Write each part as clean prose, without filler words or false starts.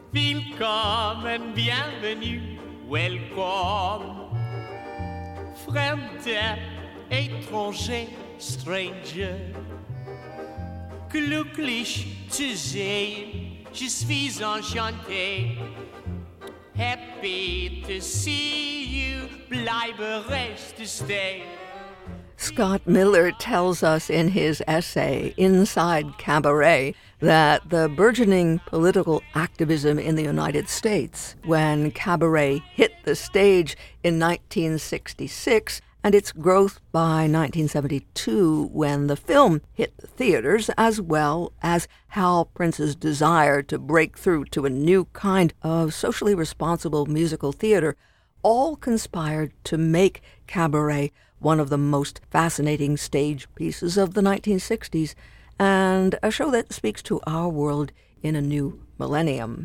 Willkommen, bienvenue, welcome. Fremder, étranger, stranger. Glücklich zu sehen, je suis enchanté. Happy to see you, bleibe reste stay. Scott Miller tells us in his essay, Inside Cabaret, that the burgeoning political activism in the United States, when cabaret hit the stage in 1966, and its growth by 1972 when the film hit the theaters, as well as Hal Prince's desire to break through to a new kind of socially responsible musical theater, all conspired to make cabaret one of the most fascinating stage pieces of the 1960s, and a show that speaks to our world in a new millennium.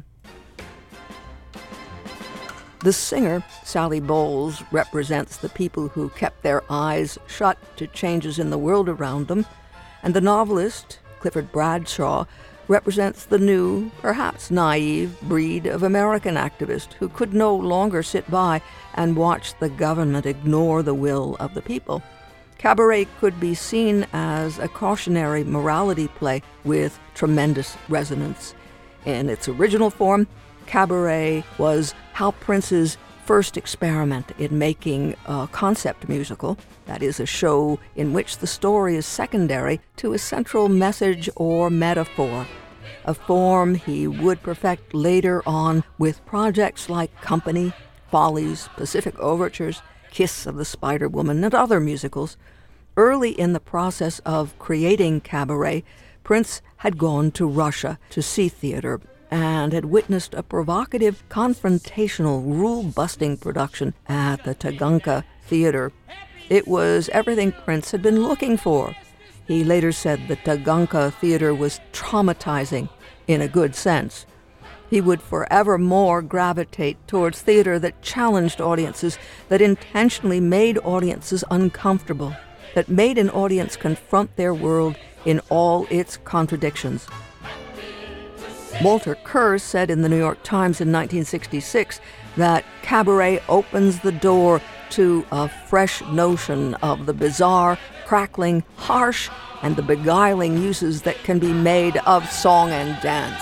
The singer, Sally Bowles, represents the people who kept their eyes shut to changes in the world around them, and the novelist, Clifford Bradshaw, represents the new, perhaps naive, breed of American activist who could no longer sit by and watch the government ignore the will of the people. Cabaret could be seen as a cautionary morality play with tremendous resonance. In its original form, Cabaret was Hal Prince's first experiment in making a concept musical, that is, a show in which the story is secondary to a central message or metaphor, a form he would perfect later on with projects like Company, Follies, Pacific Overtures, Kiss of the Spider-Woman, and other musicals. Early in the process of creating Cabaret, Prince had gone to Russia to see theater and had witnessed a provocative, confrontational, rule-busting production at the Taganka Theater. It was everything Prince had been looking for. He later said the Taganka Theater was traumatizing, in a good sense. He would forevermore gravitate towards theater that challenged audiences, that intentionally made audiences uncomfortable, that made an audience confront their world in all its contradictions. Walter Kerr said in the New York Times in 1966 that cabaret opens the door to a fresh notion of the bizarre, crackling, harsh, and the beguiling uses that can be made of song and dance.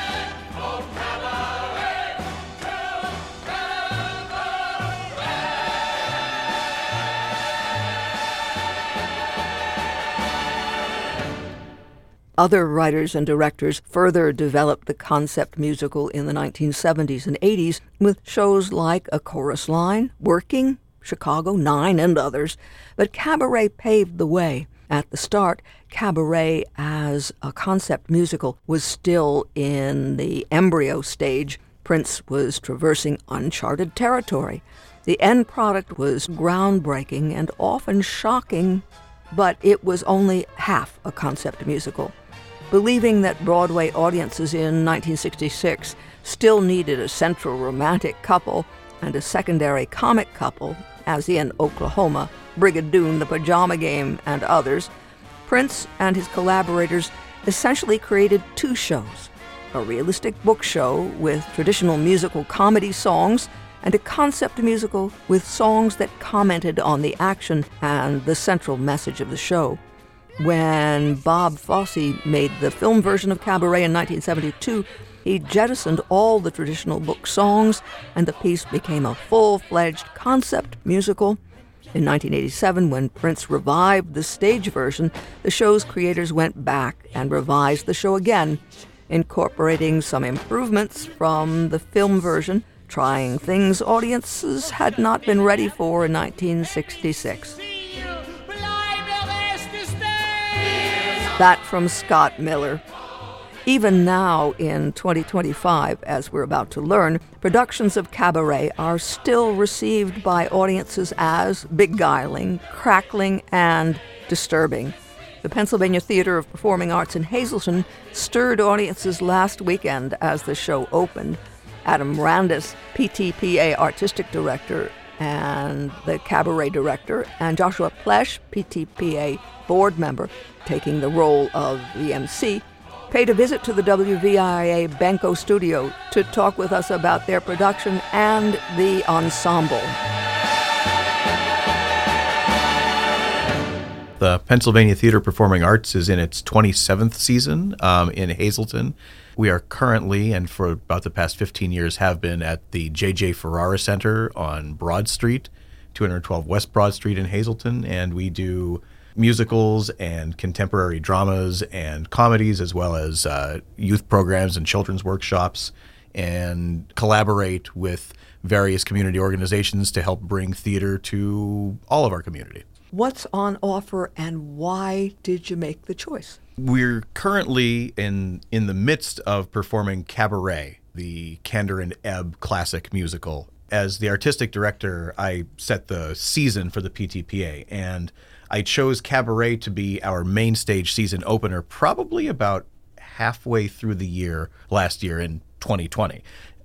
Other writers and directors further developed the concept musical in the 1970s and 80s with shows like A Chorus Line, Working, Chicago 9, and others. But cabaret paved the way. At the start, cabaret as a concept musical was still in the embryo stage. Prince was traversing uncharted territory. The end product was groundbreaking and often shocking, but it was only half a concept musical. Believing that Broadway audiences in 1966 still needed a central romantic couple and a secondary comic couple, as in Oklahoma, Brigadoon, The Pajama Game, and others, Prince and his collaborators essentially created two shows, a realistic book show with traditional musical comedy songs and a concept musical with songs that commented on the action and the central message of the show. When Bob Fosse made the film version of Cabaret in 1972, he jettisoned all the traditional book songs, and the piece became a full-fledged concept musical. In 1987, when Prince revived the stage version, the show's creators went back and revised the show again, incorporating some improvements from the film version, trying things audiences had not been ready for in 1966. That from Scott Miller. Even now, in 2025, as we're about to learn, productions of cabaret are still received by audiences as beguiling, crackling, and disturbing. The Pennsylvania Theater of Performing Arts in Hazleton stirred audiences last weekend as the show opened. Adam Randis, PTPA Artistic Director and the Cabaret Director, and Joshua Plesh, PTPA Board Member, taking the role of the MC, paid a visit to the WVIA Banco studio to talk with us about their production and the ensemble. The Pennsylvania Theater Performing Arts is in its 27th season in Hazleton. We are currently, and for about the past 15 years, have been at the J.J. Ferrara Center on Broad Street, 212 West Broad Street in Hazleton, and we do musicals and contemporary dramas and comedies, as well as youth programs and children's workshops, and collaborate with various community organizations to help bring theater to all of our community. What's on offer and why did you make the choice? We're currently in the midst of performing Cabaret, the Candor and Ebb classic musical. As the artistic director, I set the season for the PTPA, and I chose Cabaret to be our main stage season opener probably about halfway through the year last year in 2020.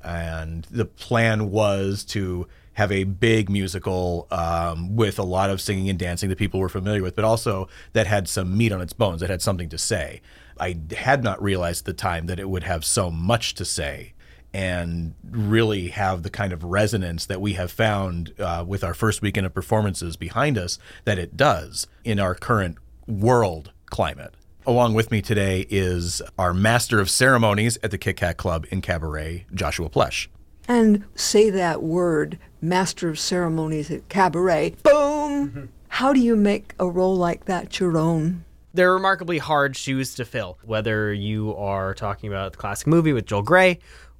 And the plan was to have a big musical with a lot of singing and dancing that people were familiar with, but also that had some meat on its bones, that had something to say. I had not realized at the time that it would have so much to say and really have the kind of resonance that we have found with our first weekend of performances behind us that it does in our current world climate. Along with me today is our Master of Ceremonies at the Kit Kat Club in Cabaret, Joshua Plesh. And say that word, Master of Ceremonies at Cabaret, boom! Mm-hmm. How do you make a role like that your own? They're remarkably hard shoes to fill, whether you are talking about the classic movie with Joel Grey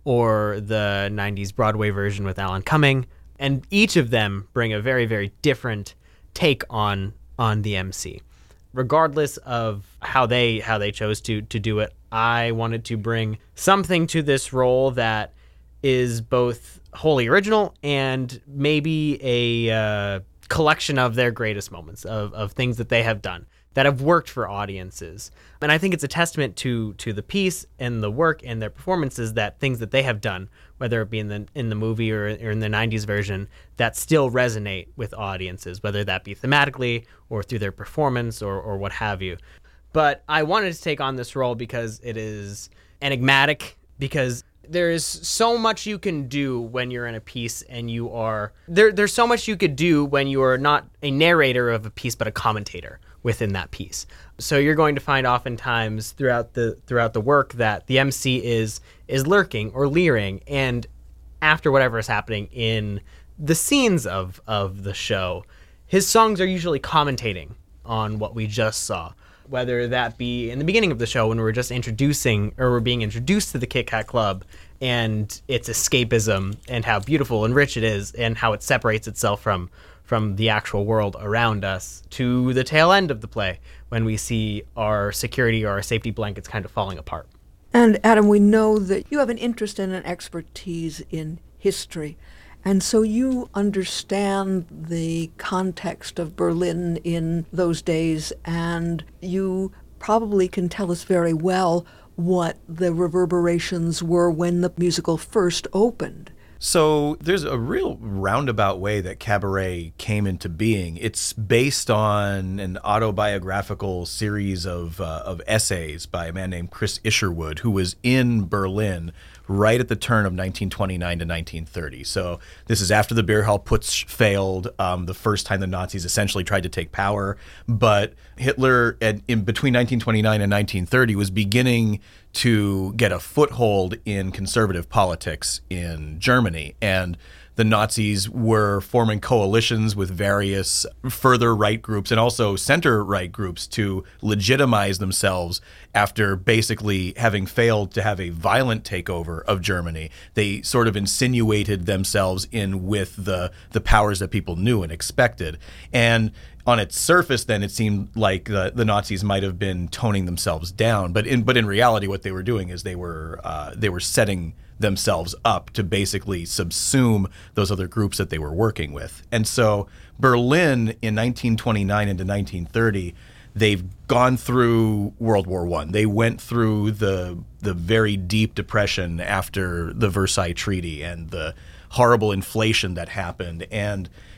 or the 90s Broadway version with Alan Cumming. And each of them bring a very, very different take on the MC. Regardless of how they chose to do it, I wanted to bring something to this role that is both wholly original and maybe a collection of their greatest moments, of things that they have done that have worked for audiences. And I think it's a testament to the piece and the work and their performances, that things that they have done, whether it be in the movie or in the 90s version, that still resonate with audiences, whether that be thematically or through their performance or what have you. But I wanted to take on this role because it is enigmatic, because there is so much you can do when you're in a piece, and you are there's so much you could do when you are not a narrator of a piece but a commentator within that piece. So you're going to find oftentimes throughout the work that the MC is lurking or leering, and after whatever is happening in the scenes of the show, his songs are usually commentating on what we just saw. Whether that be in the beginning of the show when we're being introduced to the Kit Kat Club and its escapism and how beautiful and rich it is and how it separates itself from the actual world around us, to the tail end of the play when we see our security or our safety blankets kind of falling apart. And Adam, we know that you have an interest and an expertise in history. And so you understand the context of Berlin in those days, and you probably can tell us very well what the reverberations were when the musical first opened. So there's a real roundabout way that Cabaret came into being. It's based on an autobiographical series of essays by a man named Chris Isherwood, who was in Berlin right at the turn of 1929 to 1930. So this is after the Beer-Hall Putsch failed, the first time the Nazis essentially tried to take power. But Hitler, in between 1929 and 1930, was beginning to get a foothold in conservative politics in Germany. And the Nazis were forming coalitions with various further right groups and also center-right groups to legitimize themselves after basically having failed to have a violent takeover of Germany. They sort of insinuated themselves in with the powers that people knew and expected. And on its surface, then, it seemed like the Nazis might have been toning themselves down, but in reality, what they were doing is they were setting themselves up to basically subsume those other groups that they were working with. And so Berlin in 1929 into 1930, they've gone through World War I. They went through the very deep depression after the Versailles Treaty and the horrible inflation that happened. And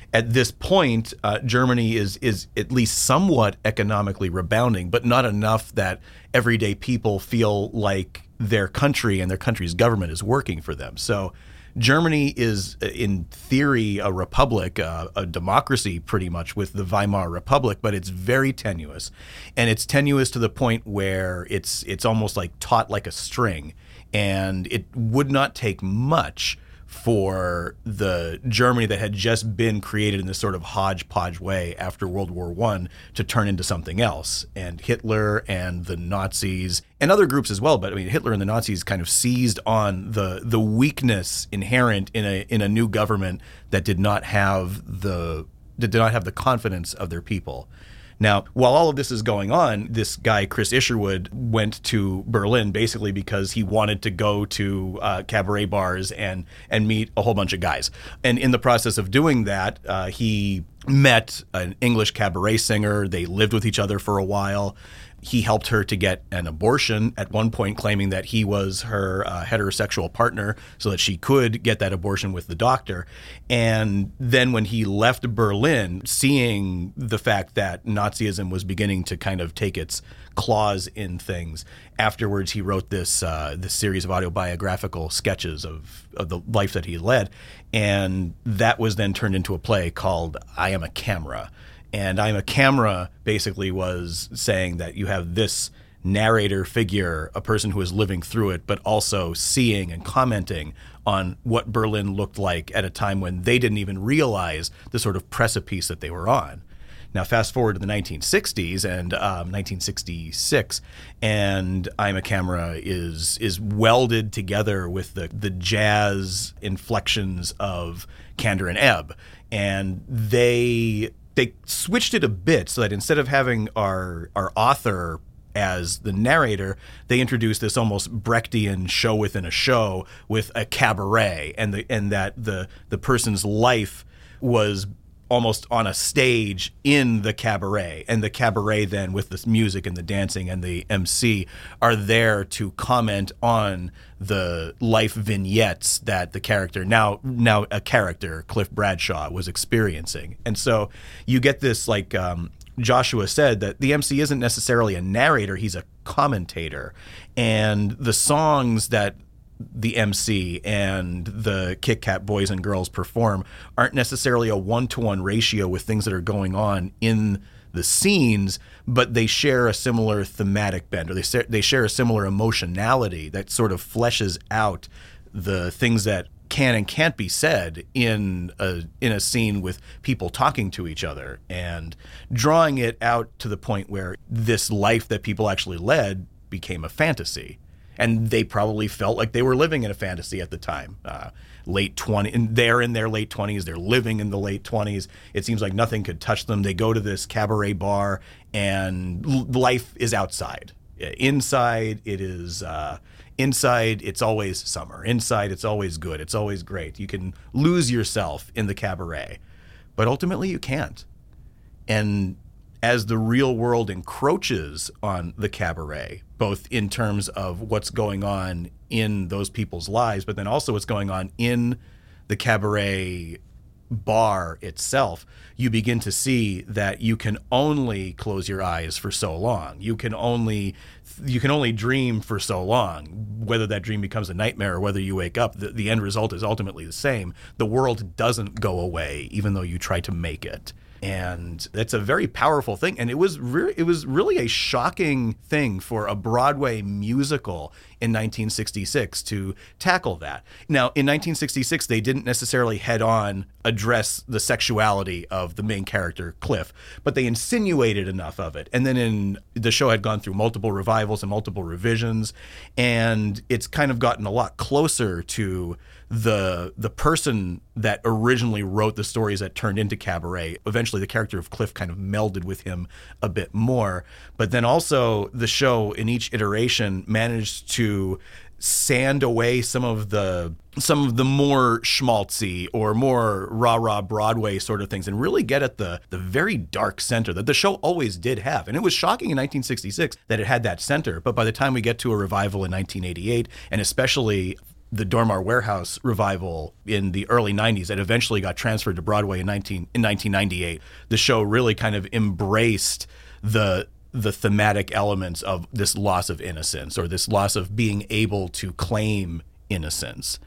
At this point, Germany is at least somewhat economically rebounding, but not enough that everyday people feel like their country and their country's government is working for them. So Germany is, in theory, a republic, a democracy pretty much with the Weimar Republic, but it's very tenuous. And it's tenuous to the point where it's almost like taut like a string. And it would not take much for the Germany that had just been created in this sort of hodgepodge way after World War I to turn into something else. And Hitler and the Nazis and other groups as well, but I mean Hitler and the Nazis kind of seized on the weakness inherent in a new government that did not have the confidence of their people. Now, while all of this is going on, this guy, Chris Isherwood, went to Berlin basically because he wanted to go to cabaret bars and meet a whole bunch of guys. And in the process of doing that, he met an English cabaret singer. They lived with each other for a while. He helped her to get an abortion, at one point claiming that he was her heterosexual partner so that she could get that abortion with the doctor. And then when he left Berlin, seeing the fact that Nazism was beginning to kind of take its claws in things, afterwards he wrote this series of autobiographical sketches of the life that he led. And that was then turned into a play called I Am a Camera. And I Am a Camera basically was saying that you have this narrator figure, a person who is living through it, but also seeing and commenting on what Berlin looked like at a time when they didn't even realize the sort of precipice that they were on. Now, fast forward to the 1960s and 1966, and I Am a Camera is welded together with the jazz inflections of Kander and Ebb. And they switched it a bit so that instead of having our author as the narrator, they introduced this almost Brechtian show within a show with a cabaret, and that the person's life was almost on a stage in the cabaret, and the cabaret then with the music and the dancing and the MC are there to comment on the life vignettes that the character, now a character, Cliff Bradshaw, was experiencing. And so you get this, like Joshua said, that the MC isn't necessarily a narrator, he's a commentator. And the songs that the MC and the Kit Kat boys and girls perform aren't necessarily a one-to-one ratio with things that are going on in the scenes, but they share a similar thematic bend, or they share a similar emotionality that sort of fleshes out the things that can and can't be said in a scene with people talking to each other, and drawing it out to the point where this life that people actually led became a fantasy. And they probably felt like they were living in a fantasy at the time. Late 20s, and they're in their late 20s. They're living in the late 20s. It seems like nothing could touch them. They go to this cabaret bar, and life is outside. Inside, it is. Inside, it's always summer. Inside, it's always good. It's always great. You can lose yourself in the cabaret, but ultimately, you can't. And as the real world encroaches on the cabaret, both in terms of what's going on in those people's lives, but then also what's going on in the cabaret bar itself, you begin to see that you can only close your eyes for so long. You can only dream for so long. Whether that dream becomes a nightmare or whether you wake up, the end result is ultimately the same. The world doesn't go away, even though you try to make it. And it's a very powerful thing. And it was really a shocking thing for a Broadway musical in 1966 to tackle that. Now, in 1966, they didn't necessarily head-on address the sexuality of the main character, Cliff, but they insinuated enough of it. And then the show had gone through multiple revivals and multiple revisions, and it's kind of gotten a lot closer to the person that originally wrote the stories that turned into Cabaret. Eventually, the character of Cliff kind of melded with him a bit more. But then also, the show in each iteration managed to sand away some of the more schmaltzy or more rah-rah Broadway sort of things and really get at the very dark center that the show always did have. And it was shocking in 1966 that it had that center. But by the time we get to a revival in 1988, and especially the Dormar Warehouse revival in the early 90s that eventually got transferred to Broadway in 1998, the show really kind of embraced the thematic elements of this loss of innocence, or this loss of being able to claim innocence.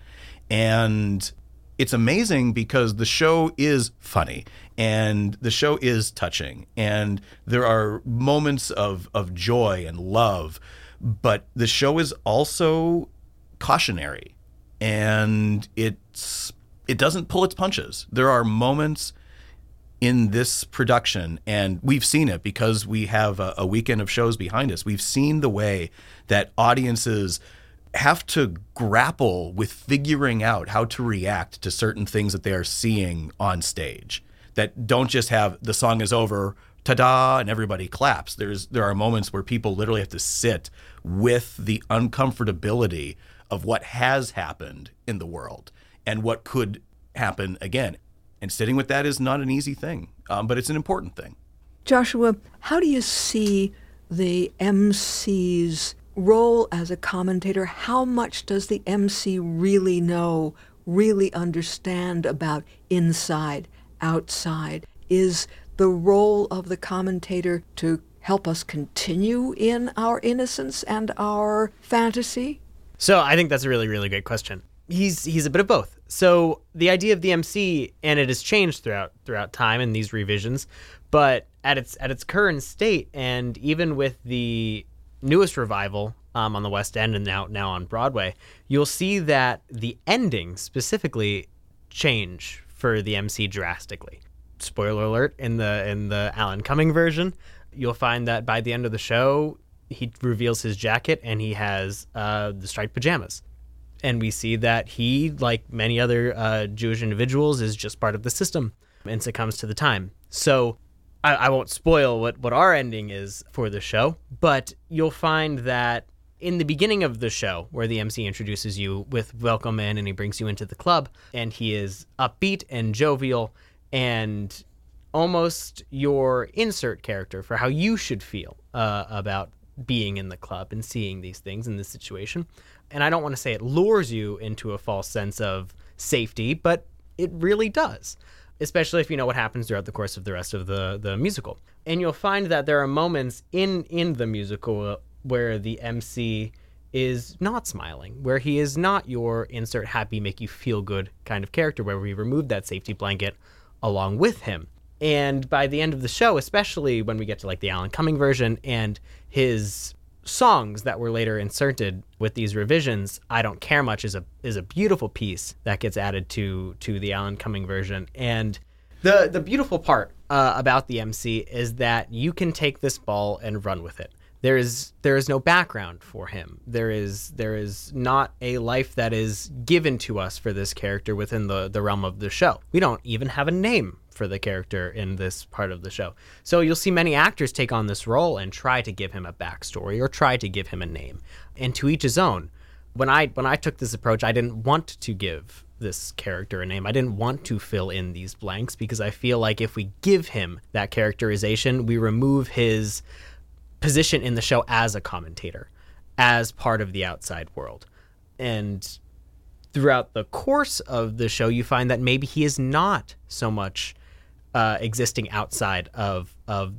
And it's amazing because the show is funny and the show is touching and there are moments of joy and love, but the show is also cautionary and it doesn't pull its punches. There are moments in this production, and we've seen it because we have a weekend of shows behind us. We've seen the way that audiences have to grapple with figuring out how to react to certain things that they are seeing on stage, that don't just have the song is over, ta-da, and everybody claps. There are moments where people literally have to sit with the uncomfortability of what has happened in the world and what could happen again. And sitting with that is not an easy thing, but it's an important thing. Joshua, how do you see the MC's role as a commentator? How much does the MC really know, really understand about inside, outside? Is the role of the commentator to help us continue in our innocence and our fantasy? So I think that's a really, really great question. He's a bit of both. So the idea of the MC, and it has changed throughout time in these revisions, but at its current state, and even with the newest revival on the West End and now on Broadway, you'll see that the endings specifically change for the MC drastically. Spoiler alert, in the Alan Cumming version, you'll find that by the end of the show, he reveals his jacket and he has the striped pajamas. And we see that he, like many other Jewish individuals, is just part of the system and succumbs to the time. So I won't spoil what our ending is for the show, but you'll find that in the beginning of the show, where the MC introduces you with welcome in and he brings you into the club, and he is upbeat and jovial and almost your insert character for how you should feel about being in the club and seeing these things in this situation. And I don't want to say it lures you into a false sense of safety, but it really does, especially if you know what happens throughout the course of the rest of the musical. And you'll find that there are moments in the musical where the MC is not smiling, where he is not your insert happy, make you feel good kind of character, where we remove that safety blanket along with him. And by the end of the show, especially when we get to like the Alan Cumming version and his songs that were later inserted with these revisions, I Don't Care Much is a beautiful piece that gets added to the Alan Cumming version. And the beautiful part about the MC is that you can take this ball and run with it. There is no background for him. There is not a life that is given to us for this character within the realm of the show. We don't even have a name for the character in this part of the show. So you'll see many actors take on this role and try to give him a backstory or try to give him a name, and to each his own. When I took this approach, I didn't want to give this character a name. I didn't want to fill in these blanks because I feel like if we give him that characterization, we remove his position in the show as a commentator, as part of the outside world. And throughout the course of the show, you find that maybe he is not so much existing outside of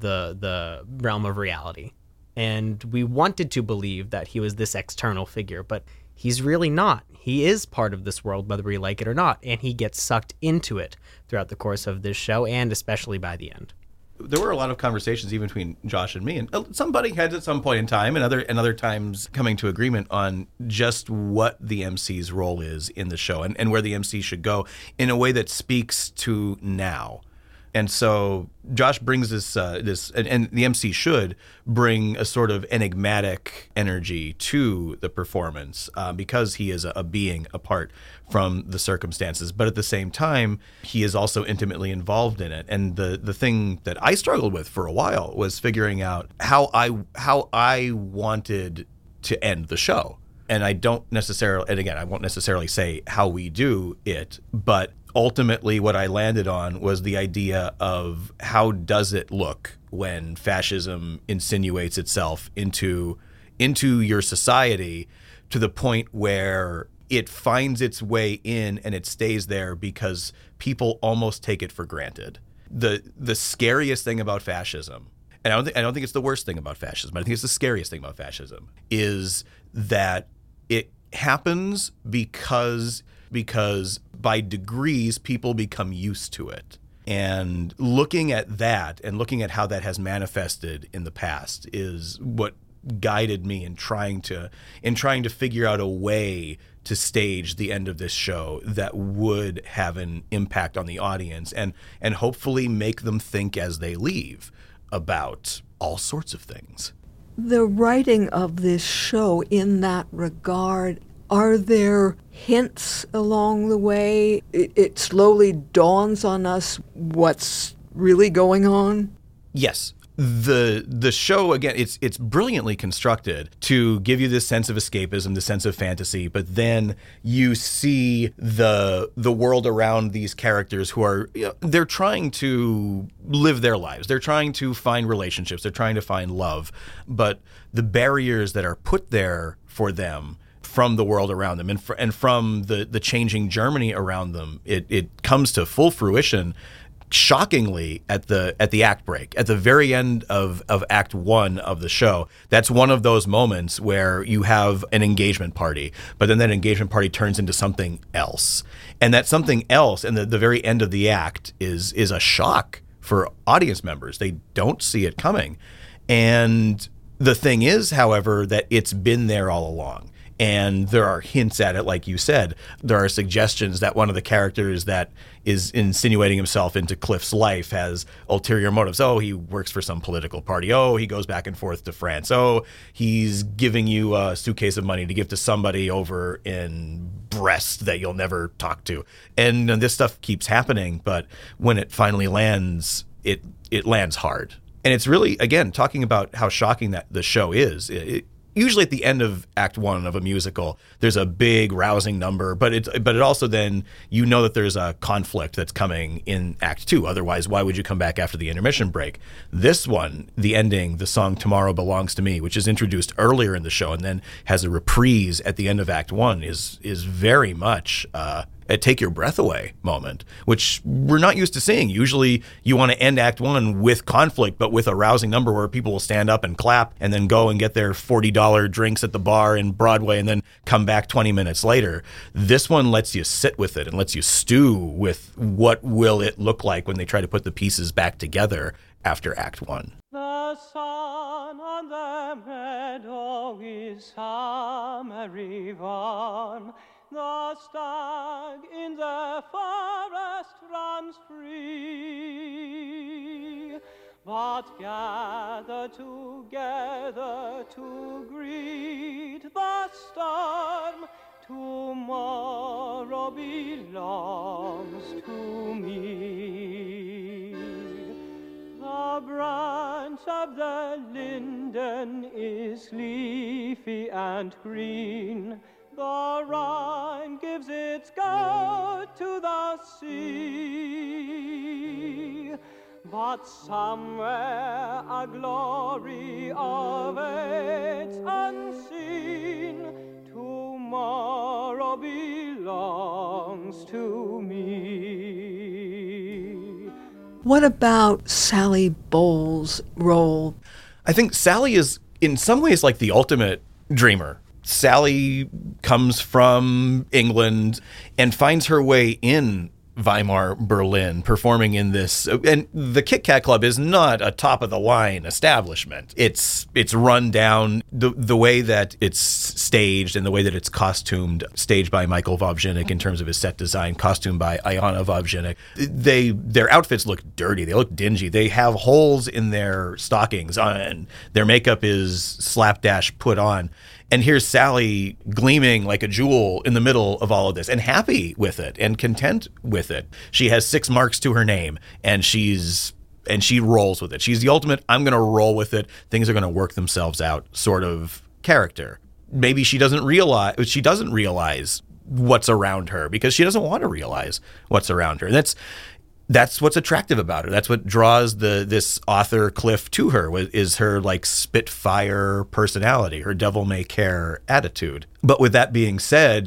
the realm of reality. And we wanted to believe that he was this external figure, but he's really not. He is part of this world, whether we like it or not, and he gets sucked into it throughout the course of this show, and especially by the end. There were a lot of conversations even between Josh and me, and some butting heads at some point in time, and other times coming to agreement on just what the MC's role is in the show and where the MC should go in a way that speaks to now. And so Josh brings this, and the MC should bring a sort of enigmatic energy to the performance because he is a being apart from the circumstances. But at the same time, he is also intimately involved in it. And the thing that I struggled with for a while was figuring out how I wanted to end the show. And I won't necessarily say how we do it, but ultimately what I landed on was the idea of how does it look when fascism insinuates itself into your society to the point where it finds its way in and it stays there because people almost take it for granted. The scariest thing about fascism, and I don't think it's the worst thing about fascism, I think it's the scariest thing about fascism, is that it happens because by degrees people become used to it. And looking at that and looking at how that has manifested in the past is what guided me in trying to figure out a way to stage the end of this show that would have an impact on the audience and hopefully make them think as they leave about all sorts of things. The writing of this show in that regard, are there hints along the way? It slowly dawns on us what's really going on? Yes. The show, again, it's brilliantly constructed to give you this sense of escapism, the sense of fantasy, but then you see the world around these characters who are, they're trying to live their lives. They're trying to find relationships. They're trying to find love. But the barriers that are put there for them from the world around them and from the changing Germany around them, it comes to full fruition shockingly at the act break, at the very end of Act 1 of the show. That's one of those moments where you have an engagement party, but then that engagement party turns into something else. And that something else, and the very end of the act is a shock for audience members. They don't see it coming. And the thing is, however, that it's been there all along. And there are hints at it, like you said. There are suggestions that one of the characters that is insinuating himself into Cliff's life has ulterior motives. Oh, he works for some political party. Oh, he goes back and forth to France. Oh, he's giving you a suitcase of money to give to somebody over in Brest that you'll never talk to. And this stuff keeps happening, but when it finally lands, it lands hard. And it's really, again, talking about how shocking that the show is. Usually at the end of Act 1 of a musical, there's a big rousing number, but it also then, you know that there's a conflict that's coming in Act 2. Otherwise, why would you come back after the intermission break? This one, the ending, the song Tomorrow Belongs to Me, which is introduced earlier in the show and then has a reprise at the end of Act 1, is very much a take your breath away moment, which we're not used to seeing. Usually you want to end Act 1 with conflict, but with a rousing number where people will stand up and clap and then go and get their $40 drinks at the bar in Broadway and then come back 20 minutes later. This one lets you sit with it and lets you stew with what will it look like when they try to put the pieces back together after Act 1. The sun on the meadow is summery warm. The stag in the forest runs free, but gather together to greet the storm. Tomorrow belongs to me. The branch of the linden is leafy and green. The Rhine gives its gout to the sea, but somewhere a glory awaits unseen. Tomorrow belongs to me. What about Sally Bowles' role? I think Sally is in some ways like the ultimate dreamer. Sally comes from England and finds her way in Weimar, Berlin, performing in this. And the Kit Kat Club is not a top-of-the-line establishment. It's run down. The way that it's staged and the way that it's costumed, staged by Michael Wawrzyniak in terms of his set design, costumed by Ayana Wawrzyniak. Their outfits look dirty. They look dingy. They have holes in their stockings, and their makeup is slapdash put on. And here's Sally gleaming like a jewel in the middle of all of this and happy with it and content with it. She has 6 marks to her name and she rolls with it. She's the ultimate, I'm going to roll with it. Things are going to work themselves out sort of character. Maybe she doesn't realize what's around her because she doesn't want to realize what's around her. And that's what's attractive about her. That's what draws this author Cliff to her, is her like spitfire personality, her devil may care attitude. But with that being said,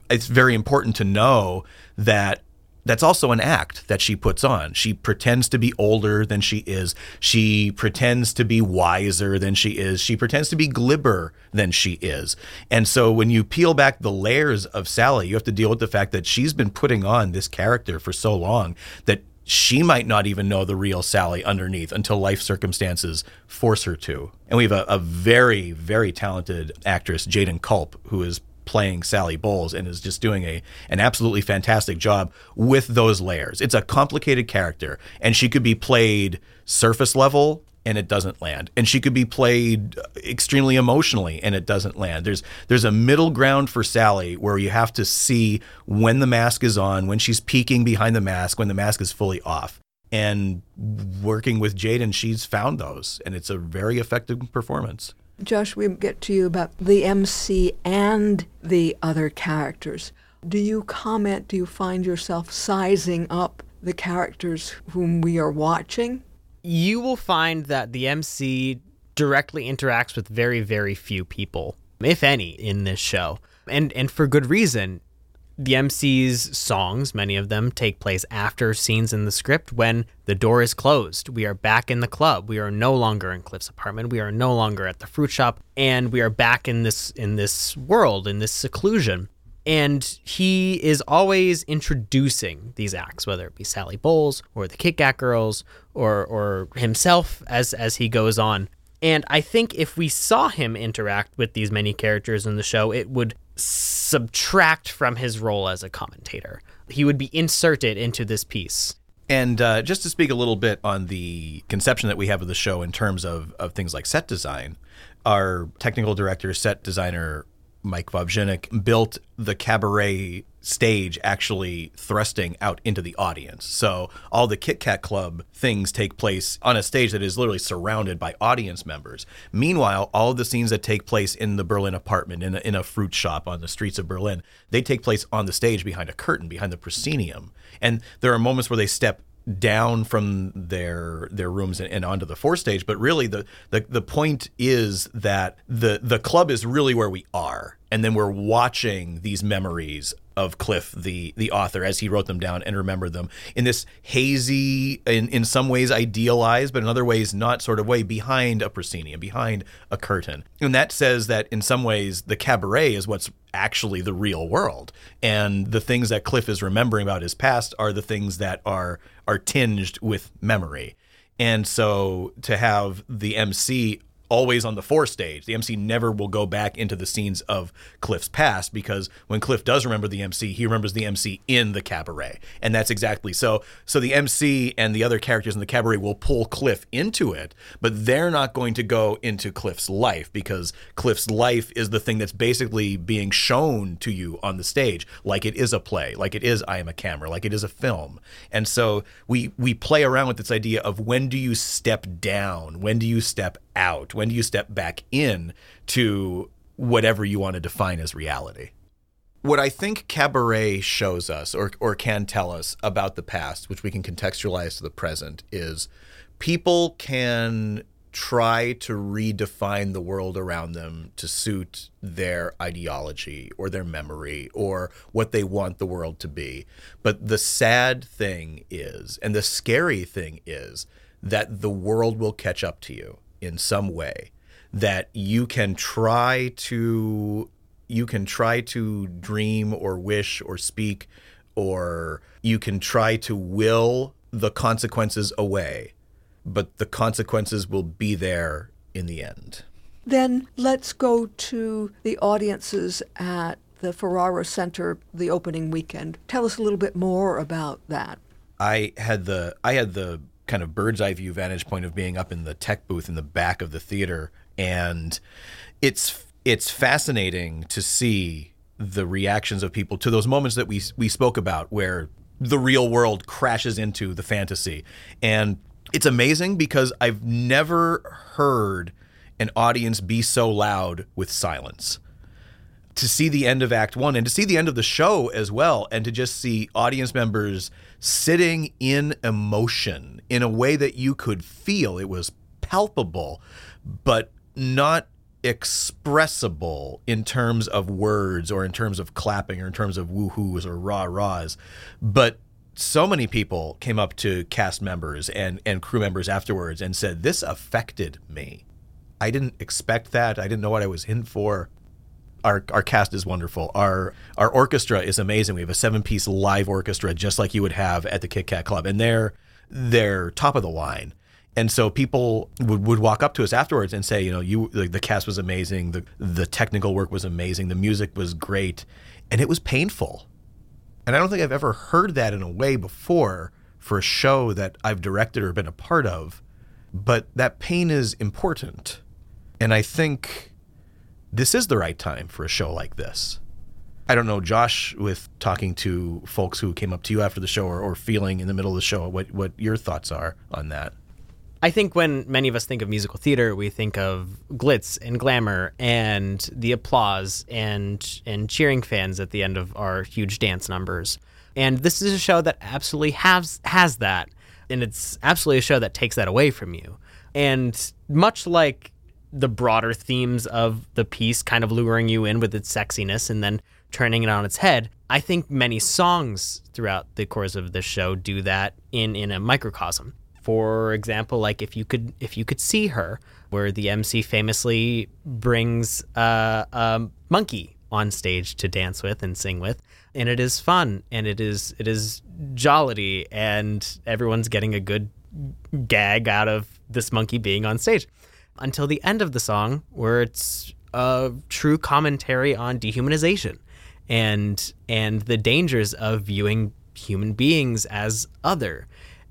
it's very important to know that that's also an act that she puts on. She pretends to be older than she is. She pretends to be wiser than she is. She pretends to be glibber than she is. And so when you peel back the layers of Sally, you have to deal with the fact that she's been putting on this character for so long that she might not even know the real Sally underneath until life circumstances force her to. And we have a very, very talented actress, Jaden Culp, who is playing Sally Bowles and is just doing an absolutely fantastic job with those layers. It's a complicated character, and she could be played surface level and it doesn't land. And she could be played extremely emotionally and it doesn't land. There's a middle ground for Sally where you have to see when the mask is on, when she's peeking behind the mask, when the mask is fully off. And working with Jaden, she's found those, and it's a very effective performance. Josh, we get to you about the MC and the other characters. Do you find yourself sizing up the characters whom we are watching? You will find that the MC directly interacts with very, very few people, if any, in this show. And for good reason. The MC's songs, many of them, take place after scenes in the script when the door is closed. We are back in the club. We are no longer in Cliff's apartment. We are no longer at the fruit shop. And we are back in this world, in this seclusion. And he is always introducing these acts, whether it be Sally Bowles or the Kit Kat Girls or himself as he goes on. And I think if we saw him interact with these many characters in the show, it would subtract from his role as a commentator. He would be inserted into this piece. And just to speak a little bit on the conception that we have of the show in terms of things like set design, our technical director, set designer, Mike Vovjinik, built the cabaret stage actually thrusting out into the audience. So all the Kit Kat Club things take place on a stage that is literally surrounded by audience members. Meanwhile, all of the scenes that take place in the Berlin apartment, in a fruit shop on the streets of Berlin, they take place on the stage behind a curtain, behind the proscenium. And there are moments where they step down from their rooms and onto the forestage, but really the point is that the club is really where we are, and then we're watching these memories of Cliff, the author, as he wrote them down and remembered them in this hazy, in some ways idealized, but in other ways not sort of way, behind a proscenium, behind a curtain. And that says that in some ways the cabaret is what's actually the real world. And the things that Cliff is remembering about his past are the things that are tinged with memory. And so to have the MC always on the forestage, the MC never will go back into the scenes of Cliff's past, because when Cliff does remember the MC, he remembers the MC in the cabaret. And that's exactly so the MC and the other characters in the cabaret will pull Cliff into it, but they're not going to go into Cliff's life, because Cliff's life is the thing that's basically being shown to you on the stage, like it is a play, like it is I Am a Camera, like it is a film. And so we play around with this idea of when do you step down, when do you step out, when do you step back in to whatever you want to define as reality. What I think cabaret shows us or can tell us about the past, which we can contextualize to the present, is people can try to redefine the world around them to suit their ideology or their memory or what they want the world to be. But the sad thing is, and the scary thing is, that the world will catch up to you in some way, that you can try to dream or wish or speak, or you can try to will the consequences away, but the consequences will be there in the end. Then let's go to the audiences at the Ferrara Center the opening weekend. Tell us a little bit more about that. I had the kind of bird's eye view vantage point of being up in the tech booth in the back of the theater, and it's fascinating to see the reactions of people to those moments that we spoke about where the real world crashes into the fantasy. And it's amazing because I've never heard an audience be so loud with silence. To see the end of Act One and to see the end of the show as well, and to just see audience members sitting in emotion in a way that you could feel. It was palpable, but not expressible in terms of words or in terms of clapping or in terms of woo-hoos or rah-rahs. But so many people came up to cast members and crew members afterwards and said, this affected me. I didn't expect that. I didn't know what I was in for. Our cast is wonderful. Our orchestra is amazing. We have a 7-piece live orchestra just like you would have at the Kit Kat Club. And they're top of the line. And so people would walk up to us afterwards and say, the cast was amazing. The technical work was amazing. The music was great. And it was painful. And I don't think I've ever heard that in a way before for a show that I've directed or been a part of. But that pain is important. And I think this is the right time for a show like this. I don't know, Josh, with talking to folks who came up to you after the show or feeling in the middle of the show, what your thoughts are on that. I think when many of us think of musical theater, we think of glitz and glamour and the applause and cheering fans at the end of our huge dance numbers. And this is a show that absolutely has that. And it's absolutely a show that takes that away from you. And much like the broader themes of the piece kind of luring you in with its sexiness and then turning it on its head, I think many songs throughout the course of this show do that in a microcosm. For example, like If You Could See Her, where the MC famously brings a monkey on stage to dance with and sing with, and it is fun and it is jollity, and everyone's getting a good gag out of this monkey being on stage until the end of the song, where it's a true commentary on dehumanization and the dangers of viewing human beings as other.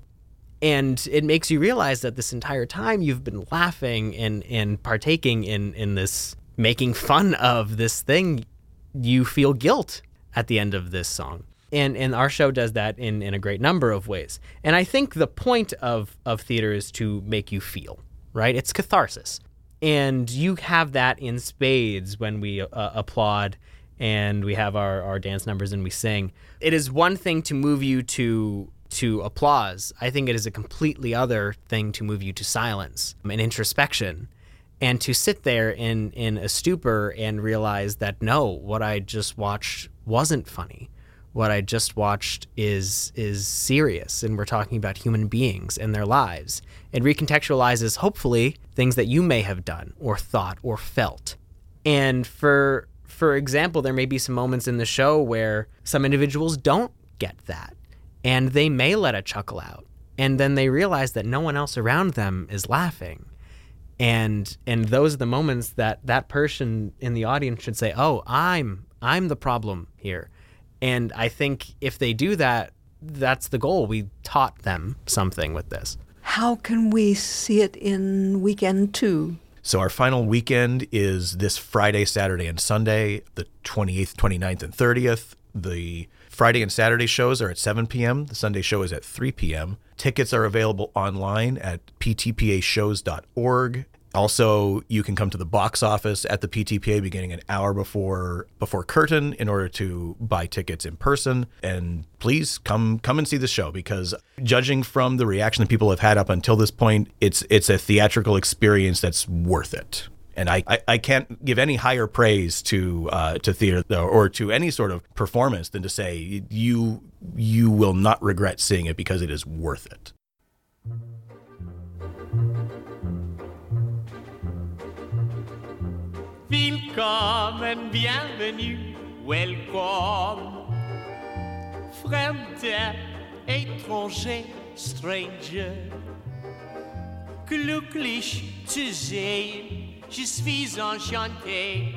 And it makes you realize that this entire time you've been laughing and partaking in this, making fun of this thing. You feel guilt at the end of this song. And our show does that in a great number of ways. And I think the point of theater is to make you feel, right? It's catharsis. And you have that in spades when we applaud and we have our dance numbers and we sing. It is one thing to move you to applause. I think it is a completely other thing to move you to silence and introspection, and to sit there in a stupor and realize that, no, what I just watched wasn't funny. What I just watched is serious, and we're talking about human beings and their lives. It recontextualizes, hopefully, things that you may have done or thought or felt. And for example, there may be some moments in the show where some individuals don't get that, and they may let a chuckle out, and then they realize that no one else around them is laughing. And those are the moments that person in the audience should say, oh, I'm the problem here. And I think if they do that, that's the goal. We taught them something with this. How can we see it in weekend 2? So our final weekend is this Friday, Saturday, and Sunday, the 28th, 29th, and 30th. The Friday and Saturday shows are at 7 p.m. The Sunday show is at 3 p.m. Tickets are available online at ptpashows.org. Also, you can come to the box office at the PTPA beginning an hour before curtain in order to buy tickets in person. And please come and see the show, because judging from the reaction that people have had up until this point, it's a theatrical experience that's worth it. And I can't give any higher praise to theater or to any sort of performance than to say you will not regret seeing it, because it is worth it. Willkommen, bienvenue, welcome. Fremder, étranger, stranger. Glücklich zu sehen, je suis enchanté.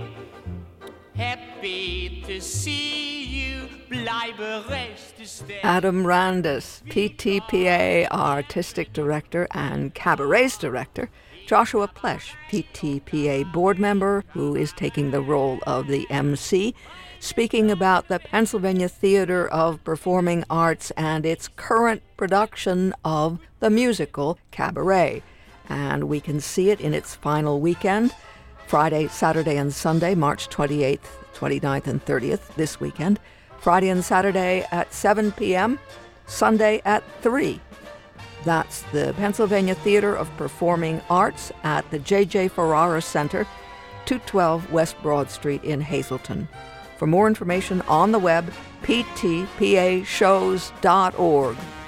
Happy to see you, bleibe reste stay. Adam Randus, PTPA Artistic Director and Cabarets Director. Joshua Plesch, PTPA board member, who is taking the role of the MC, speaking about the Pennsylvania Theater of Performing Arts and its current production of the musical Cabaret. And we can see it in its final weekend, Friday, Saturday, and Sunday, March 28th, 29th, and 30th, this weekend. Friday and Saturday at 7 p.m., Sunday at 3. That's the Pennsylvania Theater of Performing Arts at the J.J. Ferrara Center 212 West Broad Street in Hazleton. For more information on the web, ptpashows.org.